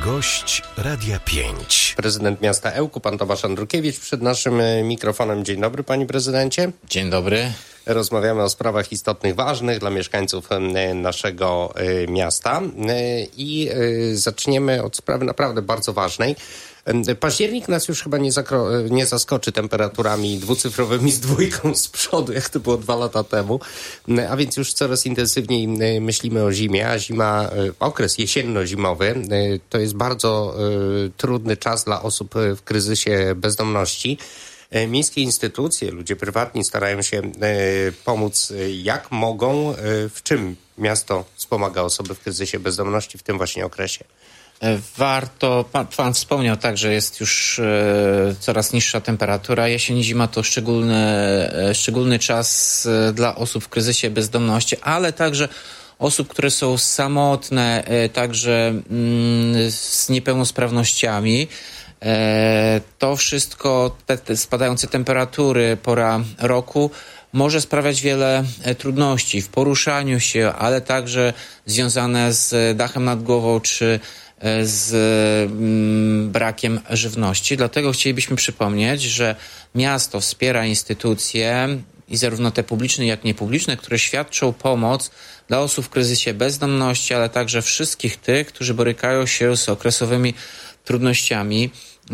Gość Radia 5. Prezydent miasta Ełku, pan Tomasz Andrukiewicz, przed naszym mikrofonem. Dzień dobry, panie prezydencie. Dzień dobry. Rozmawiamy o sprawach istotnych, ważnych dla mieszkańców naszego miasta i zaczniemy od sprawy naprawdę bardzo ważnej. Październik nas już chyba nie zaskoczy temperaturami dwucyfrowymi z dwójką z przodu, jak to było 2 lata temu, a więc już coraz intensywniej myślimy o zimie, a zima, okres jesienno-zimowy to jest bardzo trudny czas dla osób w kryzysie bezdomności. Miejskie instytucje, ludzie prywatni starają się pomóc jak mogą. W czym miasto wspomaga osoby w kryzysie bezdomności w tym właśnie okresie? Warto, pan wspomniał tak, że jest już coraz niższa temperatura. Jesień, zima to szczególny czas dla osób w kryzysie bezdomności, ale także osób, które są samotne, także z niepełnosprawnościami. To wszystko, te spadające temperatury, pora roku może sprawiać wiele trudności w poruszaniu się, ale także związane z dachem nad głową czy z brakiem żywności. Dlatego chcielibyśmy przypomnieć, że miasto wspiera instytucje i zarówno te publiczne, jak i niepubliczne, które świadczą pomoc dla osób w kryzysie bezdomności, ale także wszystkich tych, którzy borykają się z okresowymi trudnościami.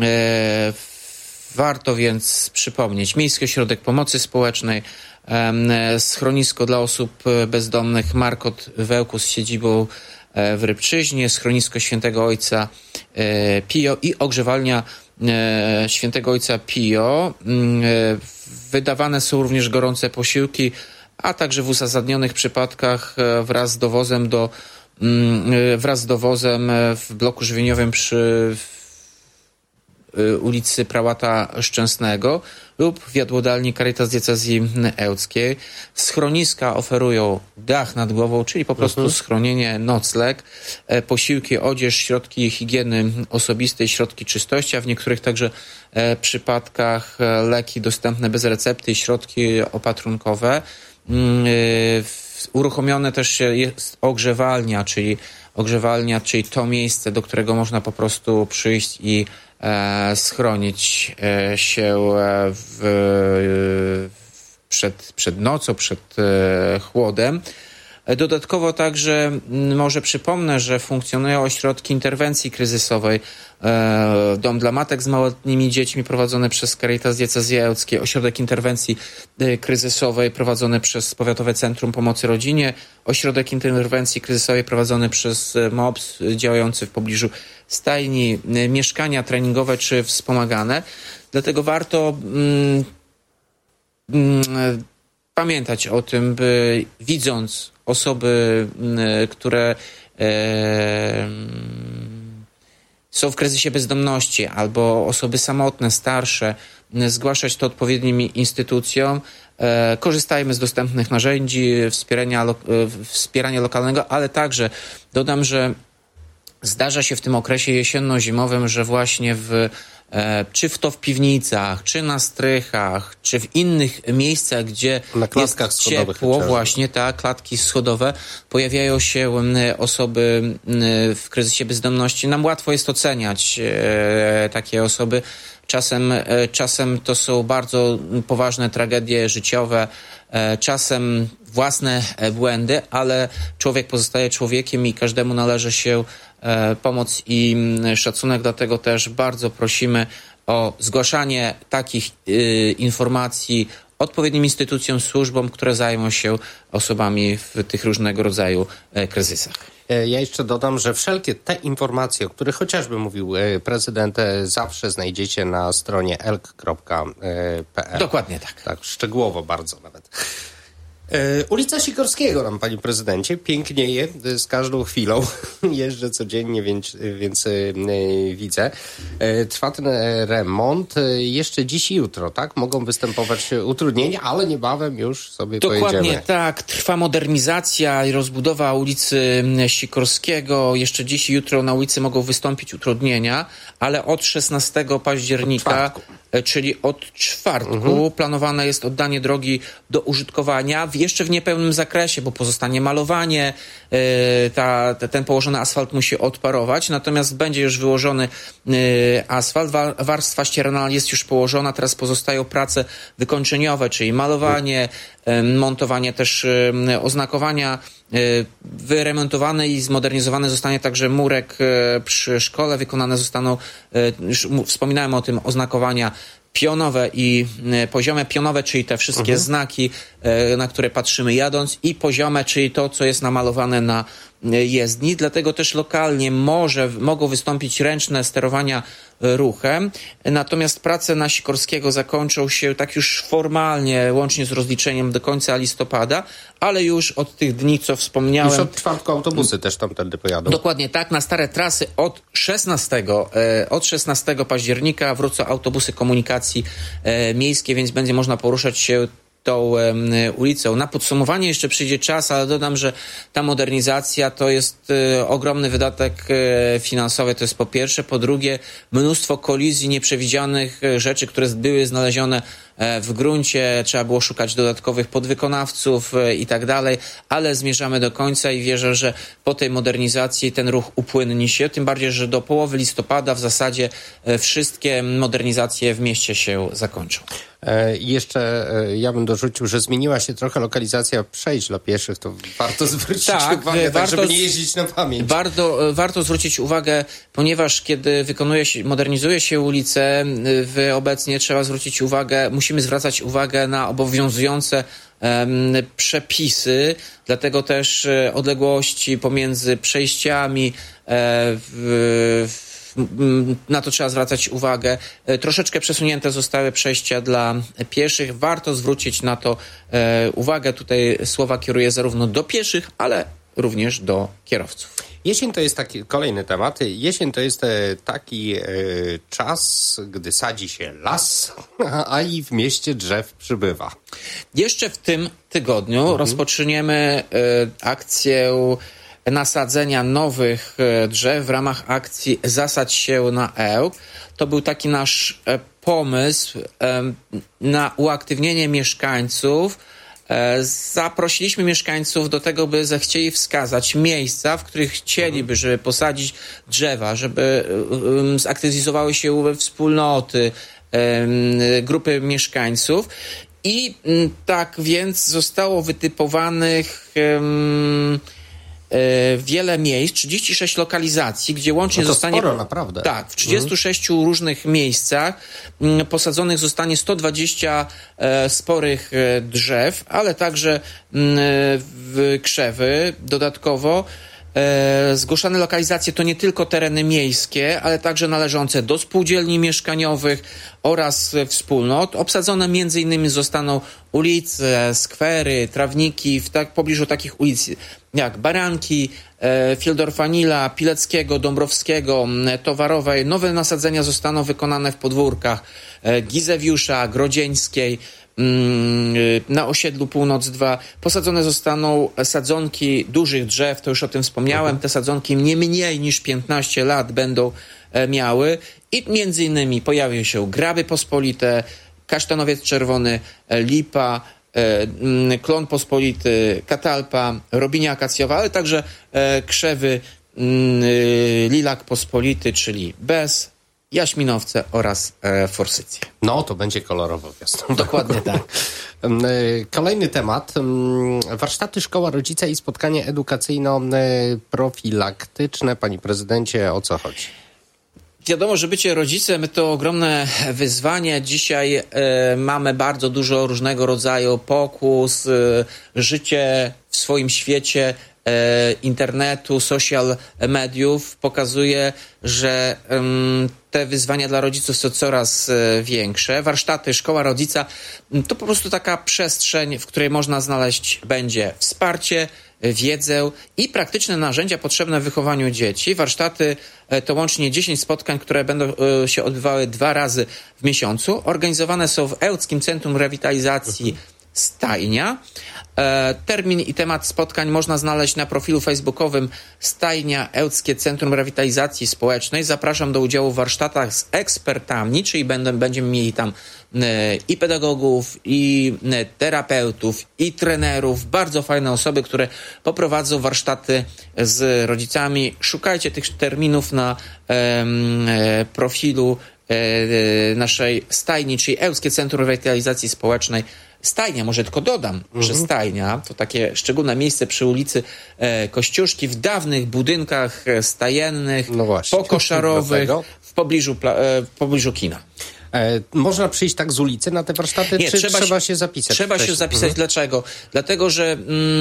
Warto więc przypomnieć Miejski Ośrodek Pomocy Społecznej, schronisko dla osób bezdomnych Markot w Ełku z siedzibą w Rybczyźnie, schronisko Świętego Ojca Pio i ogrzewalnia Świętego Ojca Pio. Wydawane są również gorące posiłki, a także w uzasadnionych przypadkach wraz z dowozem w bloku żywieniowym przy ulicy Prałata Szczęsnego lub w jadłodalni Caritas Diecezji Ełckiej. Schroniska oferują dach nad głową, czyli po prostu schronienie, nocleg, posiłki, odzież, środki higieny osobistej, środki czystości, a w niektórych także przypadkach leki dostępne bez recepty i środki opatrunkowe. Uruchomione też jest ogrzewalnia, czyli to miejsce, do którego można po prostu przyjść i schronić się przed nocą, przed chłodem. Dodatkowo także może przypomnę, że funkcjonują ośrodki interwencji kryzysowej, dom dla matek z małoletnimi dziećmi prowadzony przez Caritas Diecezji Ełckiej, ośrodek interwencji kryzysowej prowadzony przez Powiatowe Centrum Pomocy Rodzinie, ośrodek interwencji kryzysowej prowadzony przez MOPS działający w pobliżu stajni, mieszkania treningowe czy wspomagane. Dlatego warto pamiętać o tym, by widząc osoby, które są w kryzysie bezdomności albo osoby samotne, starsze, zgłaszać to odpowiednim instytucjom. Korzystajmy z dostępnych narzędzi wspierania lokalnego, ale także dodam, że zdarza się w tym okresie jesienno-zimowym, że właśnie czy w piwnicach, czy na strychach, czy w innych miejscach, gdzie na klatkach jest schodowych ciepło, właśnie klatki schodowe, pojawiają się osoby w kryzysie bezdomności. Nam łatwo jest oceniać takie osoby. Czasem to są bardzo poważne tragedie życiowe, czasem własne błędy, ale człowiek pozostaje człowiekiem i każdemu należy się pomoc i szacunek, dlatego też bardzo prosimy o zgłaszanie takich informacji odpowiednim instytucjom, służbom, które zajmą się osobami w tych różnego rodzaju kryzysach. Ja jeszcze dodam, że wszelkie te informacje, o których chociażby mówił prezydent, zawsze znajdziecie na stronie elk.pl. Dokładnie tak. Tak, szczegółowo bardzo nawet. Ulica Sikorskiego nam, panie prezydencie, pięknieje z każdą chwilą. Jeżdżę codziennie, więc widzę. Trwa ten remont jeszcze dziś i jutro, tak? Mogą występować utrudnienia, ale niebawem już sobie pojedziemy. Dokładnie tak. Trwa modernizacja i rozbudowa ulicy Sikorskiego. Jeszcze dziś i jutro na ulicy mogą wystąpić utrudnienia, ale od 16 października czyli od czwartku planowane jest oddanie drogi do użytkowania jeszcze w niepełnym zakresie, bo pozostanie malowanie, ten położony asfalt musi odparować, natomiast będzie już wyłożony asfalt, warstwa ścierna jest już położona, teraz pozostają prace wykończeniowe, czyli malowanie, montowanie też oznakowania, wyremontowany i zmodernizowany zostanie także murek przy szkole, wykonane zostaną, już wspominałem o tym, oznakowania pionowe i poziome. Pionowe, czyli te wszystkie znaki, na które patrzymy jadąc, i poziome, czyli to, co jest namalowane na jezdni. Dlatego też lokalnie mogą wystąpić ręczne sterowania ruchem. Natomiast prace na Sikorskiego zakończą się tak już formalnie, łącznie z rozliczeniem, do końca listopada, ale już od tych dni, co wspomniałem... Już od czwartku autobusy też tamtędy pojadą. Dokładnie tak. Na stare trasy od 16 października wrócą autobusy komunikacji miejskiej, więc będzie można poruszać się tą ulicą. Na podsumowanie jeszcze przyjdzie czas, ale dodam, że ta modernizacja to jest ogromny wydatek finansowy, to jest po pierwsze. Po drugie, mnóstwo kolizji, nieprzewidzianych rzeczy, które były znalezione w gruncie, trzeba było szukać dodatkowych podwykonawców i tak dalej, ale zmierzamy do końca i wierzę, że po tej modernizacji ten ruch upłynni się, tym bardziej, że do połowy listopada w zasadzie wszystkie modernizacje w mieście się zakończą. Jeszcze ja bym dorzucił, że zmieniła się trochę lokalizacja przejść dla pieszych, to warto zwrócić uwagę, tak żeby nie jeździć na pamięć. Warto zwrócić uwagę, ponieważ kiedy modernizuje się ulice, obecnie trzeba zwrócić uwagę, musimy zwracać uwagę na obowiązujące przepisy, dlatego też odległości pomiędzy przejściami na to trzeba zwracać uwagę. Troszeczkę przesunięte zostały przejścia dla pieszych. Warto zwrócić na to uwagę. Tutaj słowa kieruję zarówno do pieszych, ale również do kierowców. Jesień to jest taki kolejny temat. Jesień to jest taki czas, gdy sadzi się las, a i w mieście drzew przybywa. Jeszcze w tym tygodniu rozpoczniemy akcję nasadzenia nowych drzew w ramach akcji Zasadź się na Ełk. To był taki nasz pomysł na uaktywnienie mieszkańców. Zaprosiliśmy mieszkańców do tego, by zechcieli wskazać miejsca, w których chcieliby, żeby posadzić drzewa, żeby zaktywizowały się wspólnoty, grupy mieszkańców. I tak więc zostało wytypowanych wiele miejsc, 36 lokalizacji, gdzie łącznie no to zostanie... sporo, naprawdę. Tak, w 36 różnych miejscach posadzonych zostanie 120 sporych drzew, ale także krzewy dodatkowo. Zgłoszone lokalizacje to nie tylko tereny miejskie, ale także należące do spółdzielni mieszkaniowych oraz wspólnot. Obsadzone m.in. zostaną ulice, skwery, trawniki w pobliżu takich ulic jak Baranki, Fieldorfa-Nila, Pileckiego, Dąbrowskiego, Towarowej. Nowe nasadzenia zostaną wykonane w podwórkach Gizewiusza, Grodzieńskiej, na osiedlu Północ 2 posadzone zostaną sadzonki dużych drzew, to już o tym wspomniałem. Te sadzonki nie mniej niż 15 lat będą miały i między innymi pojawią się graby pospolite, kasztanowiec czerwony, lipa, klon pospolity, katalpa, robinia akacjowa, ale także krzewy, lilak pospolity, czyli bez, jaśminowce oraz forsycje. No, to będzie kolorowo wiosną. Dokładnie tak. Kolejny temat. Warsztaty Szkoła Rodzica i spotkanie edukacyjno-profilaktyczne. Panie prezydencie, o co chodzi? Wiadomo, że bycie rodzicem to ogromne wyzwanie. Dzisiaj mamy bardzo dużo różnego rodzaju pokus, życie w swoim świecie internetu, social mediów pokazuje, że te wyzwania dla rodziców są coraz większe. Warsztaty Szkoła Rodzica to po prostu taka przestrzeń, w której można znaleźć będzie wsparcie, wiedzę i praktyczne narzędzia potrzebne w wychowaniu dzieci. Warsztaty to łącznie 10 spotkań, które będą się odbywały 2 razy w miesiącu. Organizowane są w Ełckim Centrum Rewitalizacji Stajnia. Termin i temat spotkań można znaleźć na profilu facebookowym Stajnia Ełckie Centrum Rewitalizacji Społecznej. Zapraszam do udziału w warsztatach z ekspertami, czyli będziemy mieli tam i pedagogów, i terapeutów, i trenerów, bardzo fajne osoby, które poprowadzą warsztaty z rodzicami. Szukajcie tych terminów na profilu naszej stajni, czyli Ełckie Centrum Rewitalizacji Społecznej. Stajnia, może tylko dodam, że stajnia to takie szczególne miejsce przy ulicy Kościuszki w dawnych budynkach stajennych, pokoszarowych, w pobliżu kina. Można przyjść tak z ulicy na te warsztaty, czy trzeba się zapisać? Trzeba się zapisać. Dlaczego? Dlatego, że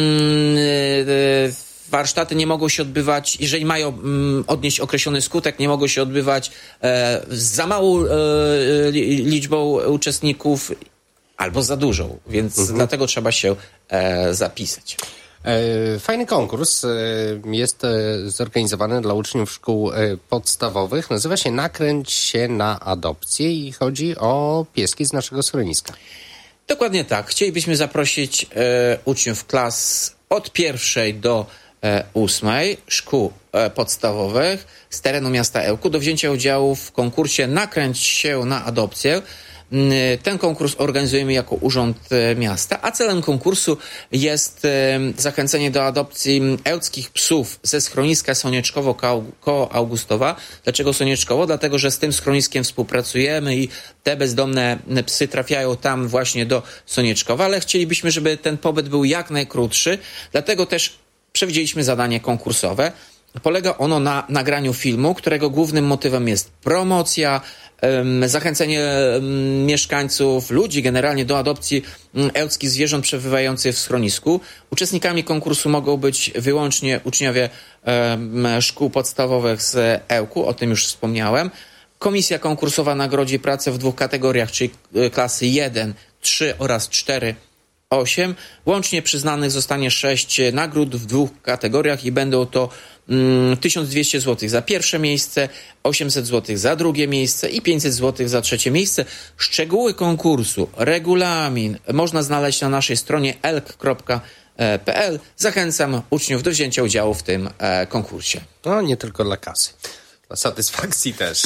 warsztaty nie mogą się odbywać, jeżeli mają odnieść określony skutek, nie mogą się odbywać z za małą liczbą uczestników albo za dużą, więc dlatego trzeba się zapisać. Fajny konkurs jest zorganizowany dla uczniów szkół podstawowych. Nazywa się Nakręć się na adopcję i chodzi o pieski z naszego schroniska. Dokładnie tak. Chcielibyśmy zaprosić uczniów klas od 1 do 8 szkół podstawowych z terenu miasta Ełku do wzięcia udziału w konkursie Nakręć się na adopcję. Ten konkurs organizujemy jako Urząd Miasta, a celem konkursu jest zachęcenie do adopcji ełckich psów ze schroniska Sonieczkowo koło Augustowa. Dlaczego Sonieczkowo? Dlatego, że z tym schroniskiem współpracujemy i te bezdomne psy trafiają tam właśnie do Sonieczkowa, ale chcielibyśmy, żeby ten pobyt był jak najkrótszy, dlatego też przewidzieliśmy zadanie konkursowe. Polega ono na nagraniu filmu, którego głównym motywem jest promocja, zachęcenie mieszkańców, ludzi generalnie do adopcji ełckich zwierząt przebywających w schronisku. Uczestnikami konkursu mogą być wyłącznie uczniowie szkół podstawowych z Ełku, o tym już wspomniałem. Komisja konkursowa nagrodzi pracę w 2 kategoriach, czyli klasy 1, 3 oraz 4, 8. Łącznie przyznanych zostanie 6 nagród w 2 kategoriach i będą to 1200 zł za pierwsze miejsce, 800 zł za drugie miejsce i 500 zł za trzecie miejsce. Szczegóły konkursu, regulamin można znaleźć na naszej stronie elk.pl. Zachęcam uczniów do wzięcia udziału w tym konkursie. No, nie tylko dla kasy. Dla satysfakcji też.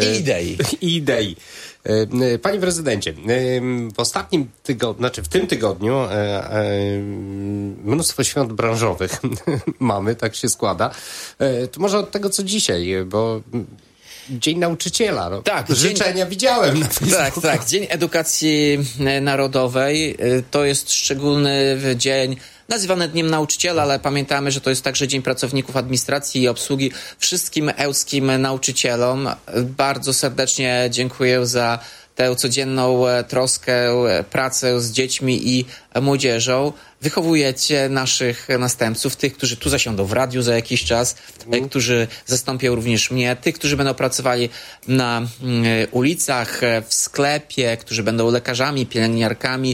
I idei. Panie prezydencie, w ostatnim tygodniu, w tym tygodniu mnóstwo świąt branżowych mamy, tak się składa. To może od tego, co dzisiaj, bo Dzień Nauczyciela. No. Tak, życzenia widziałem na Facebooku. Tak. Dzień Edukacji Narodowej to jest szczególny dzień nazywany Dniem Nauczyciela, ale pamiętamy, że to jest także Dzień Pracowników Administracji i Obsługi. Wszystkim ełckim nauczycielom bardzo serdecznie dziękuję za tę codzienną troskę, pracę z dziećmi i młodzieżą. Wychowujecie naszych następców, tych, którzy tu zasiądą w radiu za jakiś czas, którzy zastąpią również mnie, tych, którzy będą pracowali na ulicach, w sklepie, którzy będą lekarzami, pielęgniarkami.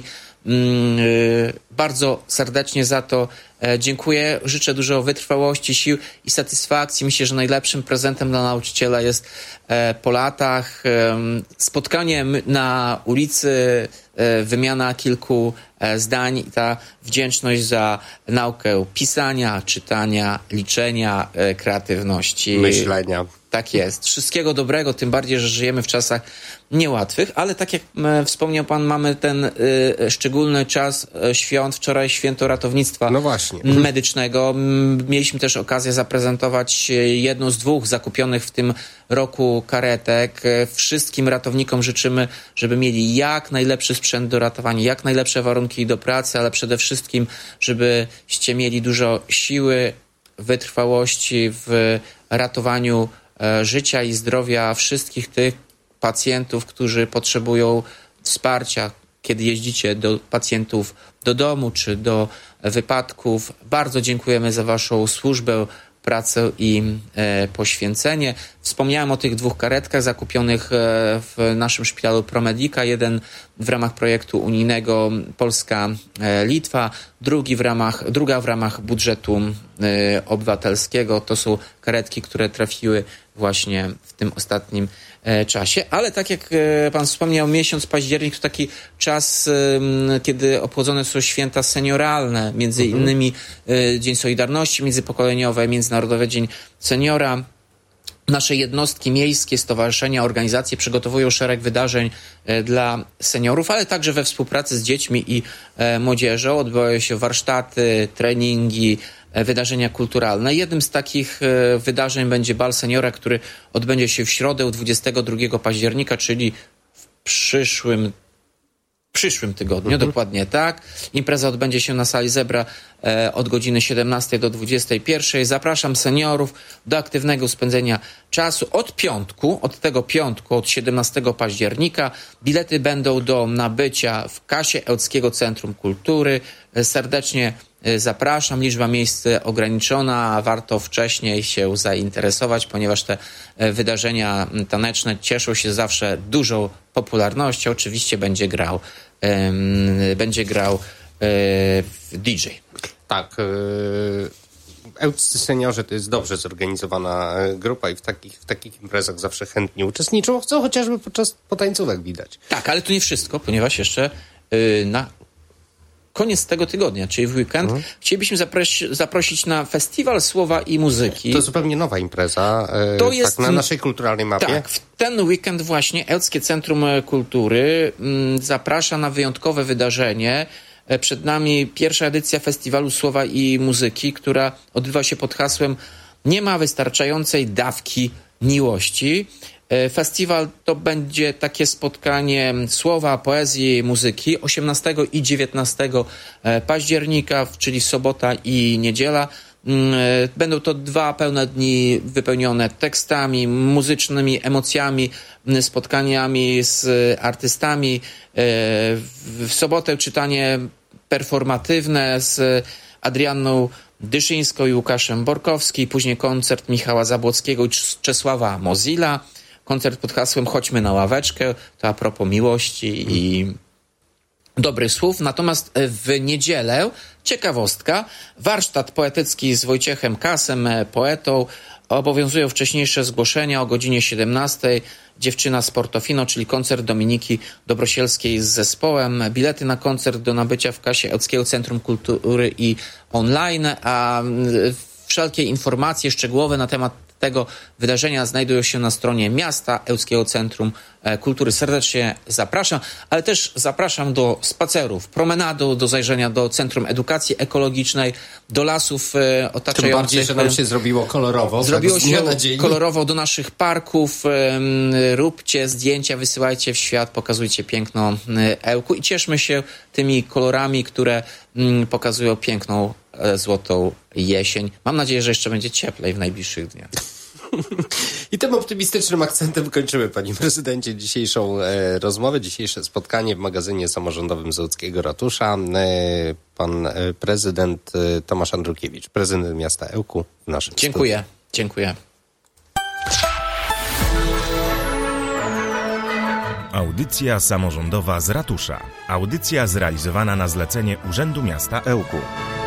Bardzo serdecznie za to dziękuję. Życzę dużo wytrwałości, sił i satysfakcji. Myślę, że najlepszym prezentem dla nauczyciela jest po latach spotkanie na ulicy, wymiana kilku zdań i ta wdzięczność za naukę pisania, czytania, liczenia, kreatywności. Myślenia. Tak jest. Wszystkiego dobrego, tym bardziej, że żyjemy w czasach niełatwych, ale tak jak wspomniał pan, mamy ten szczególny czas świąt, wczoraj święto ratownictwa medycznego. Mieliśmy też okazję zaprezentować jedną z 2 zakupionych w tym roku karetek. Wszystkim ratownikom życzymy, żeby mieli jak najlepszy sprzęt do ratowania, jak najlepsze warunki do pracy, ale przede wszystkim, żebyście mieli dużo siły, wytrwałości w ratowaniu życia i zdrowia wszystkich tych pacjentów, którzy potrzebują wsparcia, kiedy jeździcie do pacjentów do domu czy do wypadków. Bardzo dziękujemy za waszą służbę, pracę i poświęcenie. Wspomniałem o tych 2 karetkach zakupionych w naszym szpitalu Promedica. Jeden w ramach projektu unijnego Polska-Litwa, druga w ramach budżetu obywatelskiego. To są karetki, które trafiły właśnie w tym ostatnim czasie. Ale tak jak pan wspomniał, miesiąc październik to taki czas, kiedy obchodzone są święta senioralne, między innymi Dzień Solidarności Międzypokoleniowej, Międzynarodowy Dzień Seniora. Nasze jednostki miejskie, stowarzyszenia, organizacje przygotowują szereg wydarzeń dla seniorów, ale także we współpracy z dziećmi i młodzieżą odbywają się warsztaty, treningi, wydarzenia kulturalne. Jednym z takich wydarzeń będzie Bal Seniora, który odbędzie się w środę 22 października, czyli w przyszłym tygodniu, dokładnie tak. Impreza odbędzie się na sali Zebra od godziny 17 do 21. Zapraszam seniorów do aktywnego spędzenia czasu od tego piątku, od 17 października. Bilety będą do nabycia w kasie Ełckiego Centrum Kultury. Serdecznie zapraszam. Liczba miejsc ograniczona. Warto wcześniej się zainteresować, ponieważ te wydarzenia taneczne cieszą się zawsze dużą popularnością. Oczywiście będzie grał DJ. Tak. Ełccy seniorzy to jest dobrze zorganizowana grupa i w takich imprezach zawsze chętnie uczestniczą, co chociażby podczas potańcówek widać. Tak, ale to nie wszystko, ponieważ jeszcze na koniec tego tygodnia, czyli w weekend, chcielibyśmy zaprosić na Festiwal Słowa i Muzyki. To zupełnie nowa impreza, to jest, na naszej kulturalnej mapie. Tak, w ten weekend właśnie Ełckie Centrum Kultury zaprasza na wyjątkowe wydarzenie. Przed nami pierwsza edycja Festiwalu Słowa i Muzyki, która odbywa się pod hasłem Nie ma wystarczającej dawki miłości. Festiwal to będzie takie spotkanie słowa, poezji, muzyki 18 i 19 października, czyli sobota i niedziela. Będą to 2 pełne dni wypełnione tekstami, muzycznymi emocjami, spotkaniami z artystami. W sobotę czytanie performatywne z Adrianną Dyszyńską i Łukaszem Borkowskim, później koncert Michała Zabłockiego i Czesława Mozilla. Koncert pod hasłem Chodźmy na ławeczkę, to a propos miłości i dobrych słów. Natomiast w niedzielę, ciekawostka, warsztat poetycki z Wojciechem Kasem, poetą. Obowiązują wcześniejsze zgłoszenia o godzinie 17. Dziewczyna z Portofino, czyli koncert Dominiki Dobrosielskiej z zespołem. Bilety na koncert do nabycia w kasie Ełckiego Centrum Kultury i online, a wszelkie informacje szczegółowe na temat tego wydarzenia znajdują się na stronie miasta Ełckiego Centrum Kultury. Serdecznie zapraszam, ale też zapraszam do spacerów, promenadu, do zajrzenia do Centrum Edukacji Ekologicznej, do lasów otaczających. Tym bardziej, że nam się zrobiło kolorowo. Zrobiło się kolorowo do naszych parków. Róbcie zdjęcia, wysyłajcie w świat, pokazujcie piękno Ełku i cieszmy się tymi kolorami, które pokazują piękną, złotą jesień. Mam nadzieję, że jeszcze będzie cieplej w najbliższych dniach. I tym optymistycznym akcentem kończymy, panie prezydencie, dzisiejszą rozmowę, dzisiejsze spotkanie w magazynie samorządowym z Ełckiego Ratusza. Pan prezydent Tomasz Andrukiewicz, prezydent miasta Ełku w naszym studiu. Dziękuję. Audycja samorządowa z Ratusza. Audycja zrealizowana na zlecenie Urzędu Miasta Ełku.